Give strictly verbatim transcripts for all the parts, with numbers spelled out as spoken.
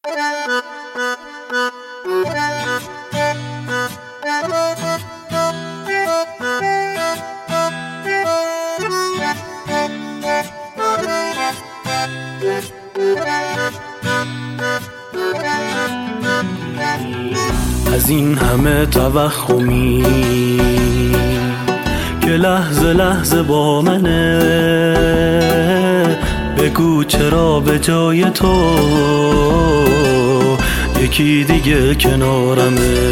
از این همه توهمی که لحظه لحظه با منه، بگو چرا به جای تو یکی دیگه کنارمه.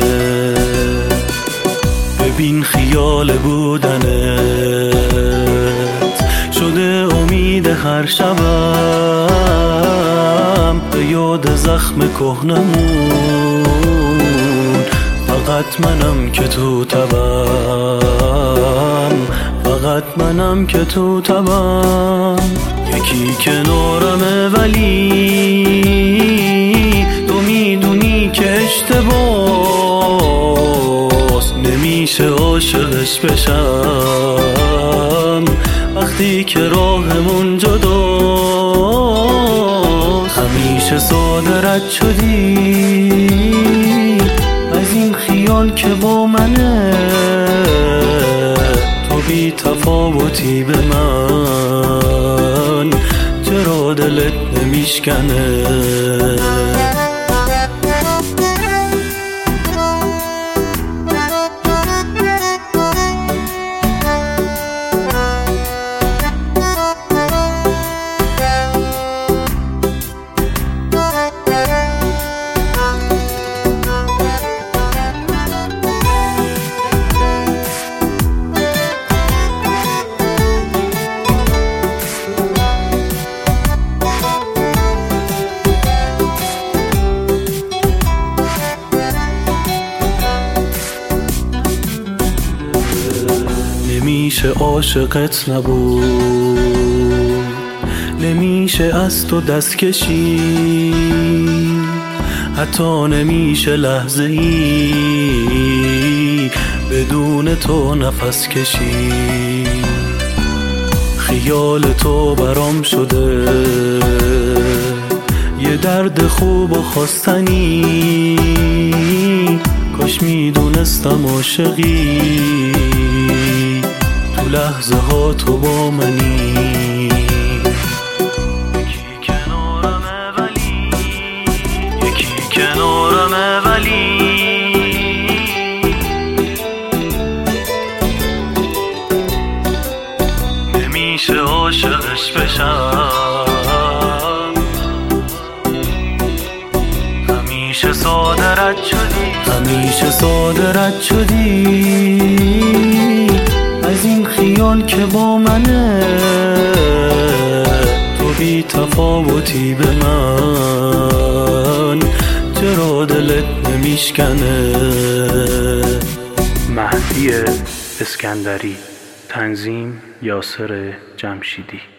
ببین خیال بودنت شده امید هر شبم، به یاد زخم کهنمون فقط منم که تو تبم، فقط منم که تو تبم. یکی کنارمه ولی تو میدونی که اشتباس، نمیشه عاشقش بشم وقتی که راهمون جداست. همیشه ساده رد شدی از این خیال که با منه، تو بی تفاوتی به من، چرا دلت نمیشکنه؟ نمیشه عاشقت نبود، نمیشه از تو دست کشی، حتی نمیشه لحظه ای بدون تو نفس کشی. خیال تو برام شده یه درد خوب و خواستنی، کاش میدونستم عاشقی تو لحظه ها تو با منی. یکی کنارمه ولی یکی کنارمه ولی نمیشه عاشقش بشم. همیشه ساده رد شدی، همیشه ساده رد شدی از این خیال که با منه، تو بی تفاوتی به من، چرا دلت نمیشکنه؟ مهدی اسکندری، تنظیم یاسر جمشیدی.